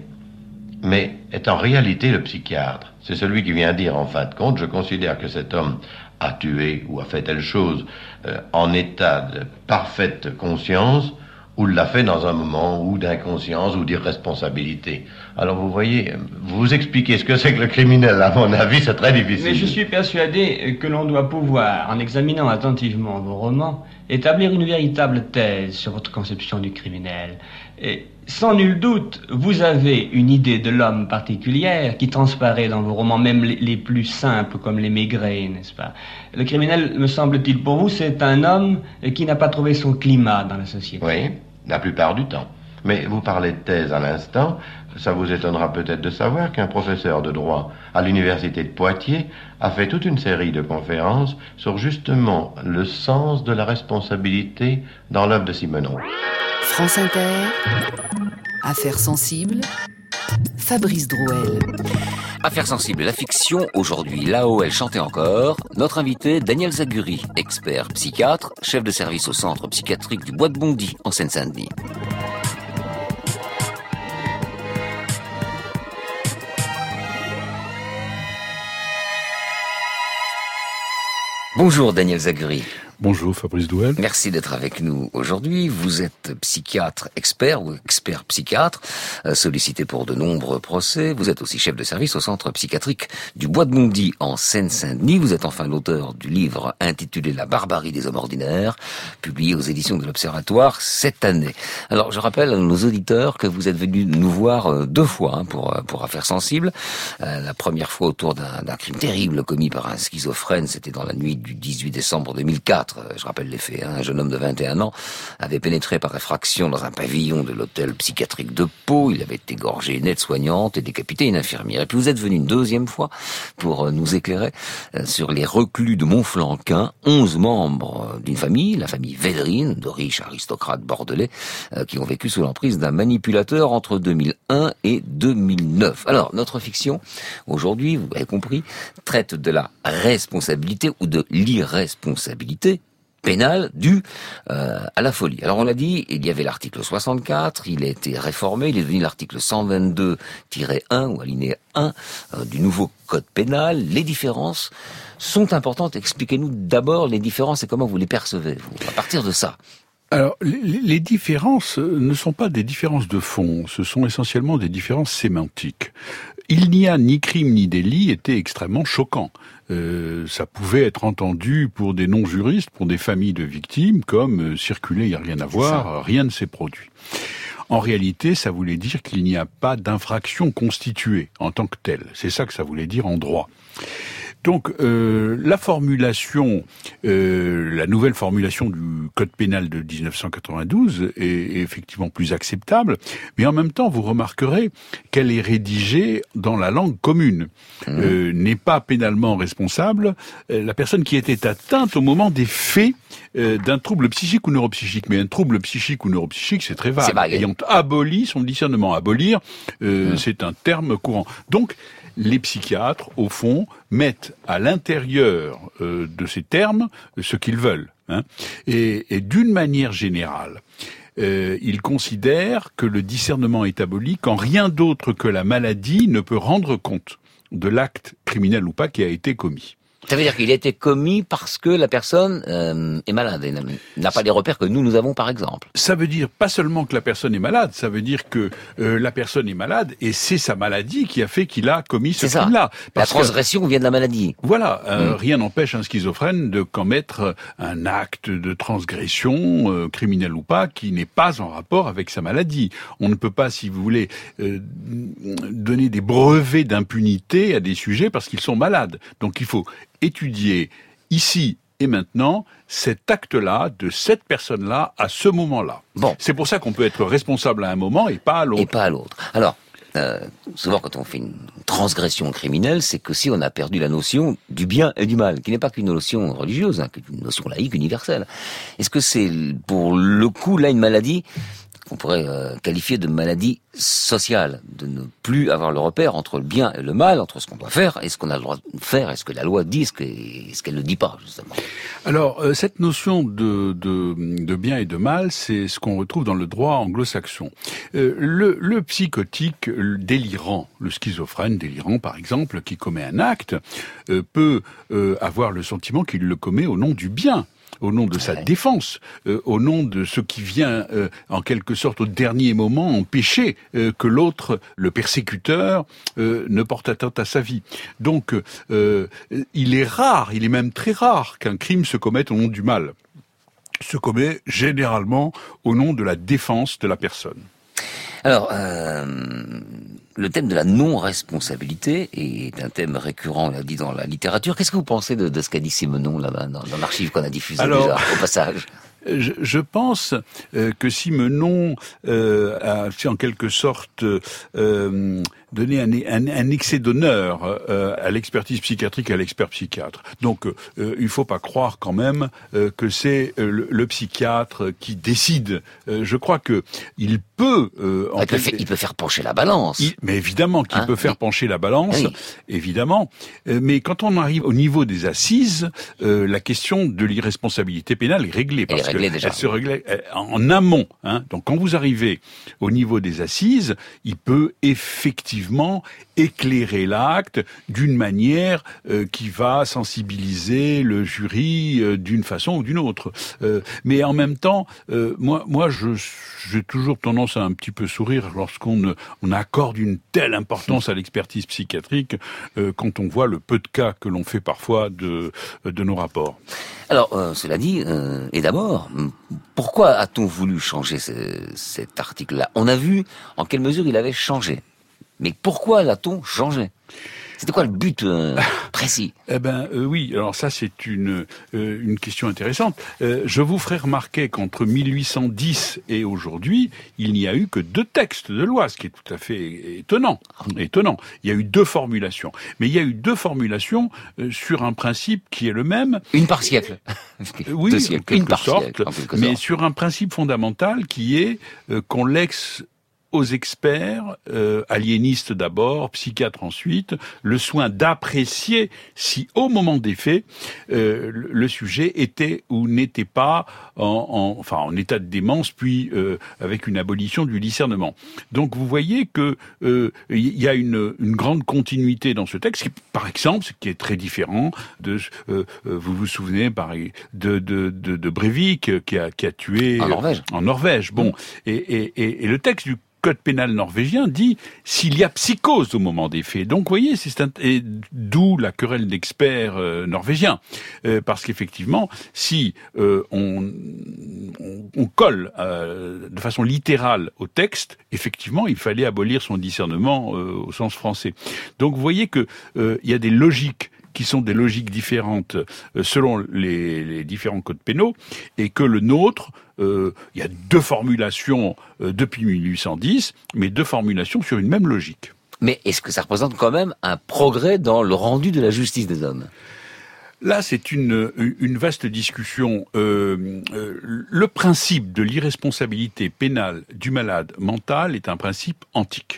Speaker 15: mais est en réalité le psychiatre. C'est celui qui vient dire, en fin de compte, je considère que cet homme a tué ou a fait telle chose euh, en état de parfaite conscience, ou l'a fait dans un moment ou d'inconscience ou d'irresponsabilité. Alors vous voyez, vous expliquer ce que c'est que le criminel, à mon avis, c'est très difficile.
Speaker 16: Mais je suis persuadé que l'on doit pouvoir, en examinant attentivement vos romans, établir une véritable thèse sur votre conception du criminel. Et sans nul doute, vous avez une idée de l'homme particulière qui transparaît dans vos romans, même les, les plus simples, comme les Maigret, n'est-ce pas? Le criminel, me semble-t-il, pour vous, c'est un homme qui n'a pas trouvé son climat dans la société.
Speaker 15: Oui, la plupart du temps. Mais vous parlez de thèse à l'instant, ça vous étonnera peut-être de savoir qu'un professeur de droit à l'université de Poitiers a fait toute une série de conférences sur justement le sens de la responsabilité dans l'œuvre de Simenon.
Speaker 2: France Inter, Affaires sensibles, Fabrice Drouel.
Speaker 1: Affaires sensibles, la fiction, aujourd'hui, là-haut, elle chantait encore. Notre invité, Daniel Zaguri, expert psychiatre, chef de service au centre psychiatrique du Bois de Bondy, en Seine-Saint-Denis. Bonjour Daniel Zaguri.
Speaker 5: Bonjour Fabrice Drouel.
Speaker 1: Merci d'être avec nous aujourd'hui. Vous êtes psychiatre expert ou expert psychiatre, sollicité pour de nombreux procès. Vous êtes aussi chef de service au centre psychiatrique du Bois de Bondy en Seine-Saint-Denis. Vous êtes enfin l'auteur du livre intitulé La barbarie des hommes ordinaires, publié aux éditions de l'Observatoire cette année. Alors je rappelle à nos auditeurs que vous êtes venu nous voir deux fois hein, pour pour Affaires sensibles. Euh, la première fois autour d'un, d'un crime terrible commis par un schizophrène, c'était dans la nuit du dix-huit décembre deux mille quatre. Je rappelle les faits, hein. Un jeune homme de vingt et un ans avait pénétré par effraction dans un pavillon de l'hôtel psychiatrique de Pau. Il avait égorgé une aide-soignante et décapité une infirmière. Et puis vous êtes venu une deuxième fois pour nous éclairer sur les reclus de Montflanquin, onze membres d'une famille, la famille Védrine, de riches aristocrates bordelais, qui ont vécu sous l'emprise d'un manipulateur entre deux mille un et deux mille neuf. Alors, notre fiction, aujourd'hui, vous avez compris, traite de la responsabilité ou de l'irresponsabilité pénale due euh, à la folie. Alors on l'a dit, il y avait l'article soixante-quatre, il a été réformé, il est devenu l'article cent vingt-deux tiret un ou alinéa un euh, du nouveau code pénal. Les différences sont importantes. Expliquez-nous d'abord les différences et comment vous les percevez, vous, à partir de ça.
Speaker 5: Alors, les, les différences ne sont pas des différences de fond, ce sont essentiellement des différences sémantiques. Il n'y a ni crime ni délit était extrêmement choquant. Euh, ça pouvait être entendu pour des non-juristes, pour des familles de victimes, comme euh, circuler, il n'y a rien à voir, rien ne s'est produit. En réalité, ça voulait dire qu'il n'y a pas d'infraction constituée en tant que telle. C'est ça que ça voulait dire en droit. Donc, euh, la formulation, euh, la nouvelle formulation du Code pénal de dix-neuf cent quatre-vingt-douze est, est effectivement plus acceptable, mais en même temps, vous remarquerez qu'elle est rédigée dans la langue commune. Mmh. Euh, n'est pas pénalement responsable euh, la personne qui était atteinte au moment des faits euh, d'un trouble psychique ou neuropsychique. Mais un trouble psychique ou neuropsychique, c'est très vague. C'est vague. Ayant aboli son discernement, abolir, euh, mmh. c'est un terme courant. Donc, les psychiatres, au fond, mettent à l'intérieur euh, de ces termes ce qu'ils veulent. Hein. Et, et d'une manière générale, euh, ils considèrent que le discernement est aboli quand rien d'autre que la maladie ne peut rendre compte de l'acte criminel ou pas qui a été commis.
Speaker 1: Ça veut dire qu'il a été commis parce que la personne euh, est malade et n'a pas les repères que nous, nous avons, par exemple.
Speaker 5: Ça veut dire pas seulement que la personne est malade, ça veut dire que euh, la personne est malade et c'est sa maladie qui a fait qu'il a commis ce crime-là.
Speaker 1: La transgression que, vient de la maladie.
Speaker 5: Voilà, euh, mmh. rien n'empêche un schizophrène de commettre un acte de transgression, euh, criminel ou pas, qui n'est pas en rapport avec sa maladie. On ne peut pas, si vous voulez, euh, donner des brevets d'impunité à des sujets parce qu'ils sont malades. Donc il faut étudier ici et maintenant cet acte-là de cette personne-là à ce moment-là.
Speaker 1: Bon.
Speaker 5: C'est pour ça qu'on peut être responsable à un moment et pas à l'autre.
Speaker 1: Et pas à l'autre. Alors, euh, souvent quand on fait une transgression criminelle, c'est que si on a perdu la notion du bien et du mal, qui n'est pas qu'une notion religieuse, hein, qu'une notion laïque universelle. Est-ce que c'est pour le coup là une maladie qu'on pourrait euh, qualifier de maladie sociale, de ne plus avoir le repère entre le bien et le mal, entre ce qu'on doit faire et ce qu'on a le droit de faire, et ce que la loi dit, ce, que, ce qu'elle ne dit pas, justement.
Speaker 5: Alors, euh, cette notion de, de, de bien et de mal, c'est ce qu'on retrouve dans le droit anglo-saxon. Euh, le, le psychotique le délirant, le schizophrène délirant, par exemple, qui commet un acte, euh, peut euh, avoir le sentiment qu'il le commet au nom du bien,
Speaker 17: au nom de sa
Speaker 1: ouais.
Speaker 17: défense, euh, au nom de ce qui vient, euh, en quelque sorte, au dernier moment, empêcher euh, que l'autre, le persécuteur, euh, ne porte atteinte à sa vie. Donc, euh, il est rare, il est même très rare qu'un crime se commette au nom du mal. Se commet généralement au nom de la défense de la personne.
Speaker 1: Alors, euh, le thème de la non-responsabilité est un thème récurrent, on l'a dit, dans la littérature. Qu'est-ce que vous pensez de, de ce qu'a dit Simenon là-bas, dans, dans l'archive qu'on a diffusée
Speaker 17: Alors,
Speaker 1: déjà, au passage?
Speaker 17: Je, je pense euh, que Simenon euh, a, en quelque sorte, euh, donné un, un, un excès d'honneur euh, à l'expertise psychiatrique et à l'expert psychiatre. Donc, euh, il faut pas croire quand même euh, que c'est euh, le, le psychiatre qui décide. Euh, je crois que il peut... Euh,
Speaker 1: il, peut fait, il peut faire pencher la balance.
Speaker 17: Il, mais évidemment qu'il hein, peut faire oui. pencher la balance, oui. évidemment. Euh, mais quand on arrive au niveau des assises, euh, la question de l'irresponsabilité pénale est réglée. Parce
Speaker 1: Elle est réglée déjà.
Speaker 17: Elle se réglait en amont. Hein. Donc quand vous arrivez au niveau des assises, il peut effectivement éclairer l'acte d'une manière euh, qui va sensibiliser le jury euh, d'une façon ou d'une autre. Euh, mais en même temps, euh, moi, moi, je, j'ai toujours tendance à un petit peu sourire lorsqu'on on accorde une telle importance à l'expertise psychiatrique euh, quand on voit le peu de cas que l'on fait parfois de, de nos rapports.
Speaker 1: Alors, euh, cela dit, euh, et d'abord, pourquoi a-t-on voulu changer ce, cet article-là? On a vu en quelle mesure il avait changé. Mais pourquoi l'a-t-on changé? C'était quoi le but euh, précis?
Speaker 17: Eh ben euh, oui, alors ça c'est une euh, une question intéressante. Euh, je vous ferai remarquer qu'entre mille huit cent dix et aujourd'hui, il n'y a eu que deux textes de loi, ce qui est tout à fait étonnant. Étonnant. Il y a eu deux formulations, mais il y a eu deux formulations euh, sur un principe qui est le même.
Speaker 1: Une par siècle.
Speaker 17: Oui,
Speaker 1: siècles,
Speaker 17: en quelque
Speaker 1: une par
Speaker 17: sorte,
Speaker 1: siècle, en quelque
Speaker 17: mais
Speaker 1: sorte.
Speaker 17: sur un principe fondamental qui est euh, qu'on laisse aux experts, euh, aliénistes d'abord, psychiatres ensuite, le soin d'apprécier si au moment des faits, euh, le, le sujet était ou n'était pas en, en, enfin, en état de démence, puis euh, avec une abolition du discernement. Donc vous voyez que euh, y a une, une grande continuité dans ce texte, qui, par exemple, ce qui est très différent de, euh, vous vous souvenez, pareil, de, de, de, de Breivik qui a, qui a tué
Speaker 1: en Norvège.
Speaker 17: Euh, en Norvège. Bon, et, et, et, et le texte du Code pénal norvégien dit s'il y a psychose au moment des faits. Donc, vous voyez, c'est un, et d'où la querelle d'experts euh, norvégiens, euh, parce qu'effectivement, si euh, on, on, on colle euh, de façon littérale au texte, effectivement, il fallait abolir son discernement euh, au sens français. Donc, vous voyez que euh, il y a des logiques qui sont des logiques différentes euh, selon les, les différents codes pénaux, et que le nôtre, euh, il y a deux formulations euh, depuis mille huit cent dix, mais deux formulations sur une même logique.
Speaker 1: Mais est-ce que ça représente quand même un progrès dans le rendu de la justice des hommes ?
Speaker 17: Là, c'est une, une vaste discussion. Euh, euh, le principe de l'irresponsabilité pénale du malade mental est un principe antique.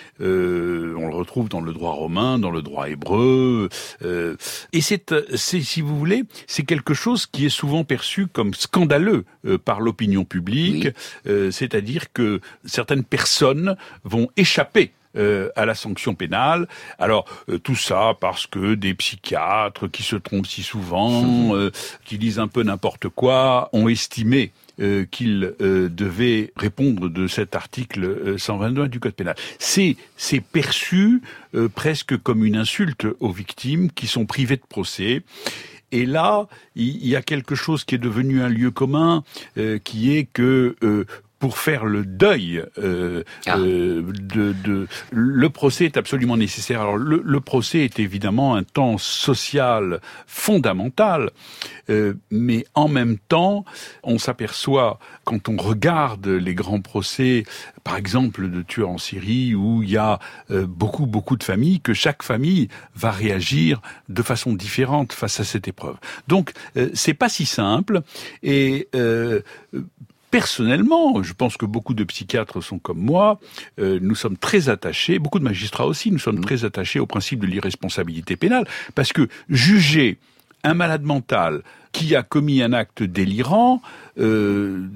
Speaker 17: Euh, on le retrouve dans le droit romain, dans le droit hébreu, euh, et c'est, c'est, si vous voulez, c'est quelque chose qui est souvent perçu comme scandaleux euh, par l'opinion publique, oui. euh, c'est-à-dire que certaines personnes vont échapper Euh, à la sanction pénale. Alors, euh, tout ça parce que des psychiatres qui se trompent si souvent, euh, qui disent un peu n'importe quoi, ont estimé euh, qu'ils euh, devaient répondre de cet article euh, cent vingt-deux du Code pénal. C'est, c'est perçu euh, presque comme une insulte aux victimes qui sont privées de procès. Et là, il y a quelque chose qui est devenu un lieu commun, euh, qui est que euh, pour faire le deuil euh, ah. euh, de, de le procès est absolument nécessaire. Alors le, le procès est évidemment un temps social fondamental, euh, mais en même temps, on s'aperçoit quand on regarde les grands procès, par exemple de tueurs en série, où il y a euh, beaucoup beaucoup de familles, que chaque famille va réagir de façon différente face à cette épreuve. Donc euh, c'est pas si simple et euh, personnellement, je pense que beaucoup de psychiatres sont comme moi, euh, nous sommes très attachés, beaucoup de magistrats aussi, nous sommes très attachés au principe de l'irresponsabilité pénale, parce que juger un malade mental qui a commis un acte délirant, euh, c'est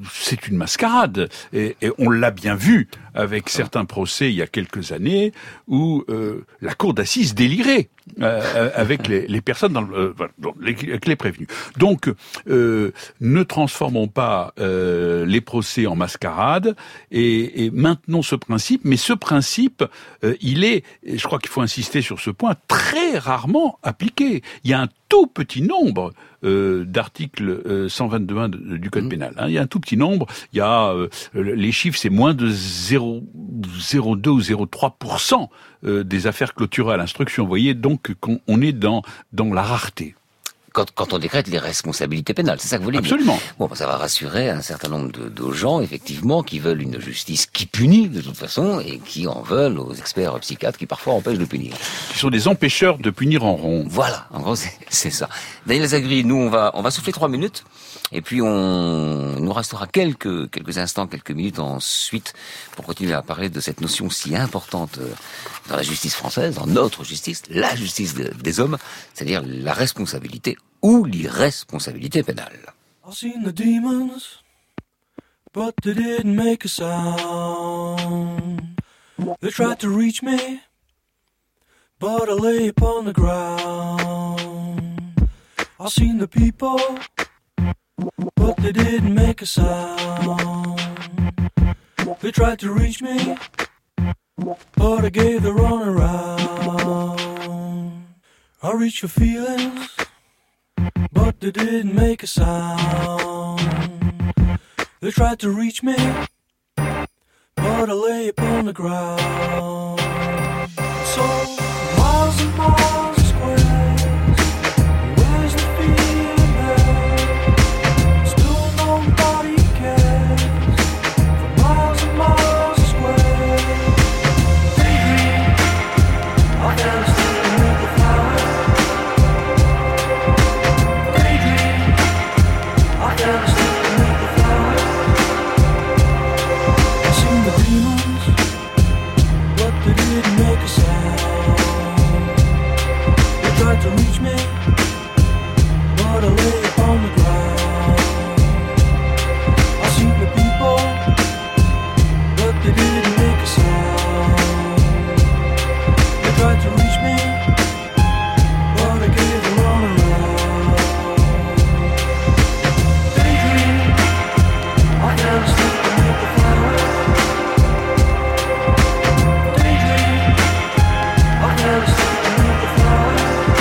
Speaker 17: c'est une mascarade. Et, et on l'a bien vu avec certains procès il y a quelques années où euh, la cour d'assises délirait euh, avec les, les personnes, dans le, euh, avec les prévenus. Donc, euh, ne transformons pas euh, les procès en mascarade et, et maintenons ce principe. Mais ce principe, euh, il est, je crois qu'il faut insister sur ce point, très rarement appliqué. Il y a un tout petit nombre euh, d'articles euh, cent vingt-deux un du Code mmh. pénal. Hein. Il y a un tout petit nombre. Il y a euh, les chiffres, c'est moins de zéro virgule deux ou zéro virgule trois pour cent euh, des affaires clôturées à l'instruction. Vous voyez donc qu'on on est dans dans la rareté.
Speaker 1: Quand, quand on décrète les responsabilités pénales, c'est ça que vous voulez dire?
Speaker 17: Absolument.
Speaker 1: Bon, ça va rassurer un certain nombre de, de gens, effectivement, qui veulent une justice qui punit, de toute façon, et qui en veulent aux experts psychiatres qui parfois empêchent de punir.
Speaker 17: Qui sont des empêcheurs de punir en rond.
Speaker 1: Voilà, en gros, c'est, c'est ça. Daniel Zagri, nous, on va, on va souffler trois minutes, et puis on, il nous restera quelques, quelques instants, quelques minutes ensuite, pour continuer à parler de cette notion si importante dans la justice française, dans notre justice, la justice de, des hommes, c'est-à-dire la responsabilité ou l'irresponsabilité pénale.
Speaker 18: I've seen the demons, but they didn't make a sound. They tried to reach me, but I lay upon the ground. I've seen the people, but they didn't make a sound. They tried to reach me, but I gave the run around. I reached for feelings, but they didn't make a sound. They tried to reach me, but I lay upon the ground. So miles and miles of squares, where's the feeling there? Still nobody cares. For miles and miles of squares, daydream, I fell asleep beneath the flowers. I fell asleep beneath the flowers. I seen the demons, but they didn't make a sound. They tried to reach me, but I lay upon the ground. I seen the people, but they didn't make a sound. They tried to reach me, but I gave the run around. I fell asleep beneath the flowers. Daydream, I fell asleep beneath the flowers.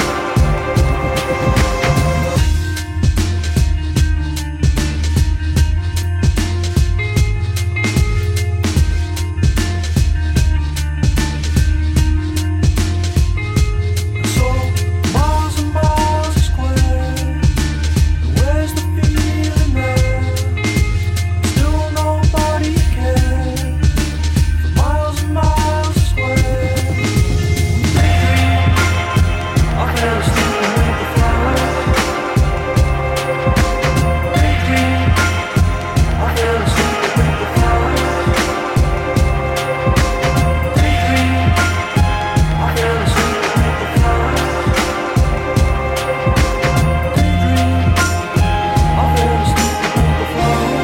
Speaker 18: So miles and miles of square, where's the feeling there? Still nobody cares. For miles and miles of square, daydream, I fell asleep beneath the flowers. Daydream, I fell asleep beneath the flowers. Daydream, I fell asleep beneath the flowers. Daydream, I fell asleep beneath the flowers.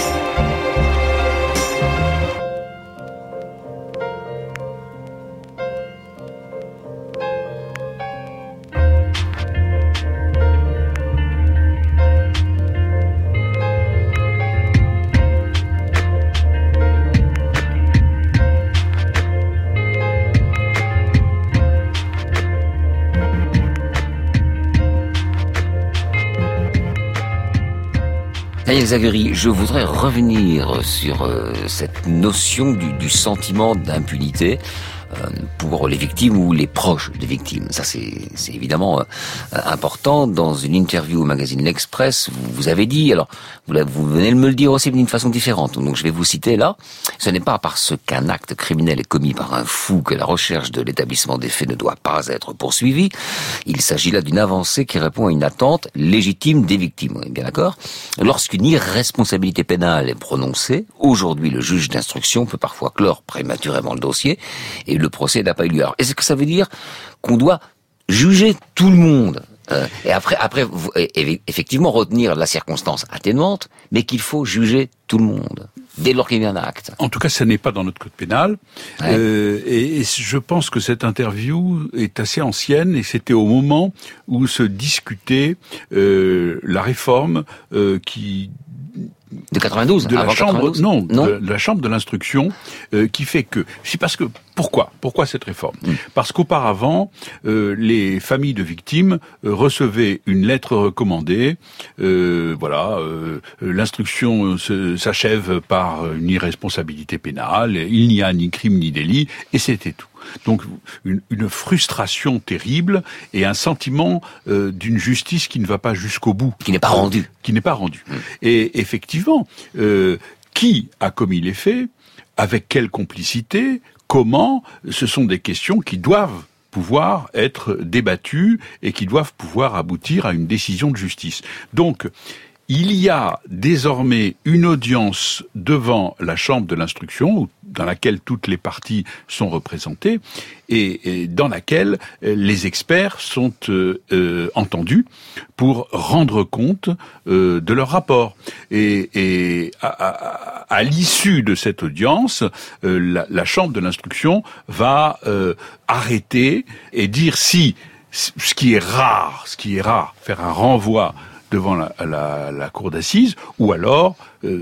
Speaker 1: Daniel Zagri, je voudrais revenir sur euh, cette notion du, du sentiment d'impunité euh, pour les victimes ou les proches des victimes. Ça, c'est, c'est évidemment euh, important. Dans une interview au magazine L'Express, vous, vous avez dit, alors vous, vous venez de me le dire aussi d'une façon différente, donc je vais vous citer là, ce n'est pas parce qu'un acte criminel est commis par un fou que la recherche de l'établissement des faits ne doit pas être poursuivie. Il s'agit là d'une avancée qui répond à une attente légitime des victimes. On est bien d'accord ? Lorsqu'une irresponsabilité pénale est prononcée, aujourd'hui le juge d'instruction peut parfois clore prématurément le dossier et le procès n'a pas eu lieu. Alors, est-ce que ça veut dire qu'on doit juger tout le monde Euh, et après, après, vous, et, effectivement, retenir la circonstance atténuante, mais qu'il faut juger tout le monde dès lors qu'il y a un acte.
Speaker 17: En tout cas, ça n'est pas dans notre code pénal. Ouais. Euh, et, et je pense que cette interview est assez ancienne, et c'était au moment où se discutait euh, la réforme euh, qui
Speaker 1: de quatre-vingt-douze,
Speaker 17: de la
Speaker 1: avant
Speaker 17: chambre,
Speaker 1: quatre-vingt-douze
Speaker 17: non,
Speaker 1: non,
Speaker 17: de, de la chambre de l'instruction, euh, qui fait que, c'est parce que, pourquoi, pourquoi cette réforme mm. Parce qu'auparavant, euh, les familles de victimes euh, recevaient une lettre recommandée, euh, voilà, euh, l'instruction se, s'achève par une irresponsabilité pénale, il n'y a ni crime ni délit, et c'était tout. Donc une, une frustration terrible et un sentiment euh, d'une justice qui ne va pas jusqu'au bout,
Speaker 1: qui n'est pas rendue,
Speaker 17: qui n'est pas rendue. Mmh. Et effectivement, euh, qui a commis les faits, avec quelle complicité, comment, ce sont des questions qui doivent pouvoir être débattues et qui doivent pouvoir aboutir à une décision de justice. Donc il y a désormais une audience devant la chambre de l'instruction, dans laquelle toutes les parties sont représentées, et, et dans laquelle les experts sont euh, euh, entendus pour rendre compte euh, de leur rapport. Et, et à, à, à l'issue de cette audience, euh, la, la chambre de l'instruction va euh, arrêter et dire si, ce qui est rare, ce qui est rare, faire un renvoi devant la, la, la cour d'assises, ou alors euh,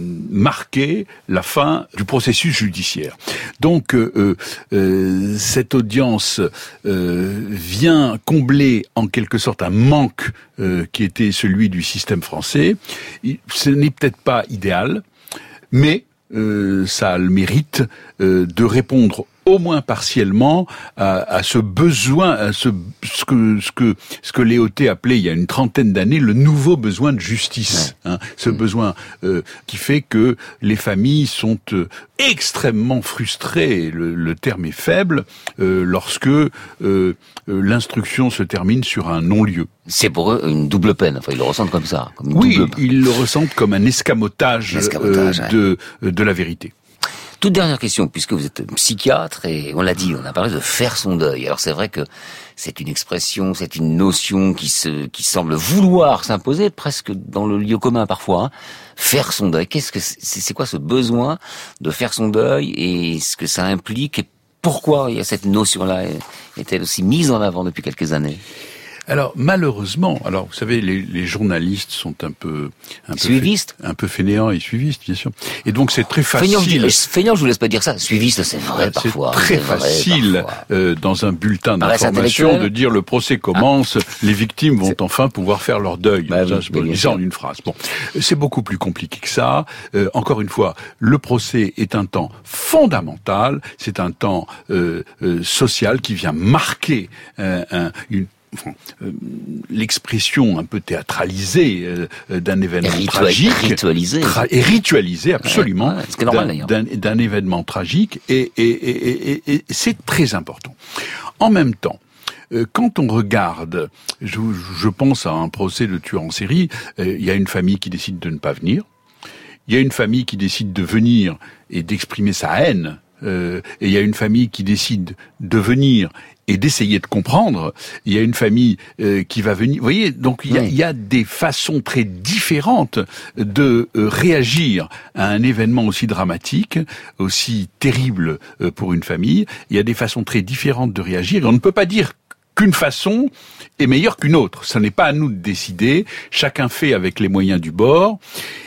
Speaker 17: marquer la fin du processus judiciaire. Donc euh, euh, cette audience euh, vient combler en quelque sorte un manque euh, qui était celui du système français. Ce n'est peut-être pas idéal, mais euh, ça a le mérite euh, de répondre au moins partiellement à, à ce besoin, à ce, ce que ce que ce que Léoté appelait il y a une trentaine d'années le nouveau besoin de justice. Hein, ce mmh. besoin euh, qui fait que les familles sont euh, extrêmement frustrées. Le, le terme est faible euh, lorsque euh, euh, l'instruction se termine sur un non-lieu.
Speaker 1: C'est pour eux une double peine. Enfin, ils le ressentent comme ça. Comme une
Speaker 17: oui,
Speaker 1: double peine.
Speaker 17: Ils le ressentent comme un escamotage, un escamotage euh, de ouais. de la vérité.
Speaker 1: Toute dernière question, puisque vous êtes psychiatre et on l'a dit, on a parlé de faire son deuil. Alors c'est vrai que c'est une expression, c'est une notion qui se, qui semble vouloir s'imposer presque dans le lieu commun parfois. Hein. Faire son deuil. Qu'est-ce que c'est, c'est quoi ce besoin de faire son deuil et ce que ça implique et pourquoi il y a cette notion-là est-elle aussi mise en avant depuis quelques années?
Speaker 17: Alors malheureusement, alors vous savez, les, les journalistes sont un peu un peu
Speaker 1: suivistes,
Speaker 17: un peu fainéants et suivistes, bien sûr. Et donc c'est très facile.
Speaker 1: Fainéant, fainéant, je vous laisse pas dire ça. Suiviste, c'est vrai
Speaker 17: c'est
Speaker 1: parfois.
Speaker 17: Très
Speaker 1: c'est très
Speaker 17: facile
Speaker 1: parfois.
Speaker 17: Euh, dans un bulletin d'information de dire le procès commence, ah. les victimes vont c'est... enfin pouvoir faire leur deuil. Bah, ça, oui, je ça en une phrase. Bon, c'est beaucoup plus compliqué que ça. Euh, encore une fois, le procès est un temps fondamental. C'est un temps euh, euh, social qui vient marquer euh, un, une Euh, l'expression un peu théâtralisée euh, d'un événement
Speaker 1: Ritual,
Speaker 17: tragique,
Speaker 1: ritualisé,
Speaker 17: tra- et ritualisé absolument,
Speaker 1: ouais, ouais, c'est normal,
Speaker 17: d'un, d'un, d'un événement tragique, et, et, et, et, et c'est très important. En même temps, euh, quand on regarde, je, je pense à un procès de tueur en série, il euh, y a une famille qui décide de ne pas venir, il y a une famille qui décide de venir et d'exprimer sa haine, euh, et il y a une famille qui décide de venir et d'essayer de comprendre. Il y a une famille euh, qui va venir. Vous voyez, donc il y a, oui. il y a des façons très différentes de euh, réagir à un événement aussi dramatique, aussi terrible euh, pour une famille. Il y a des façons très différentes de réagir. Et on ne peut pas dire qu'une façon est meilleure qu'une autre. Ce n'est pas à nous de décider. Chacun fait avec les moyens du bord.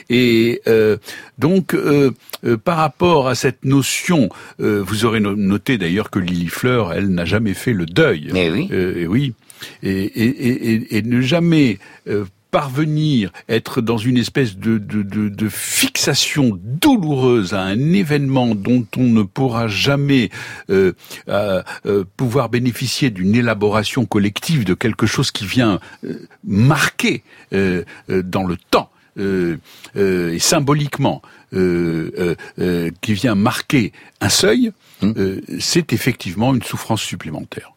Speaker 17: Et euh, donc, euh, euh, par rapport à cette notion, euh, vous aurez noté d'ailleurs que Lily Fleur, elle n'a jamais fait le deuil.
Speaker 1: Mais oui.
Speaker 17: Euh, et oui. Et, et, et, et ne jamais euh, parvenir, être dans une espèce de, de, de, de fixation douloureuse à un événement dont on ne pourra jamais euh, euh, euh, pouvoir bénéficier d'une élaboration collective de quelque chose qui vient euh, marquer euh, euh, dans le temps euh, euh, et symboliquement euh, euh, euh, qui vient marquer un seuil, euh, c'est effectivement une souffrance supplémentaire.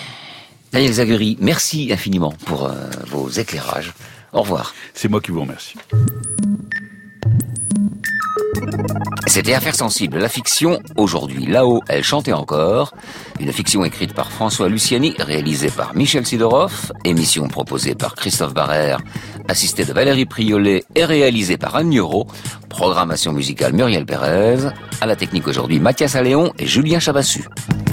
Speaker 1: Daniel Zaguery, merci infiniment pour euh, vos éclairages. Au revoir.
Speaker 17: C'est moi qui vous remercie.
Speaker 1: C'est C'était Affaires sensibles, la fiction. Aujourd'hui, là-haut, elle chantait encore. Une fiction écrite par François Luciani, réalisée par Michel Sidorov, émission proposée par Christophe Barrère, assistée de Valérie Priolet et réalisée par Anne Nureau. Programmation musicale Muriel Pérez. À la technique aujourd'hui, Mathias Alléon et Julien Chabassu.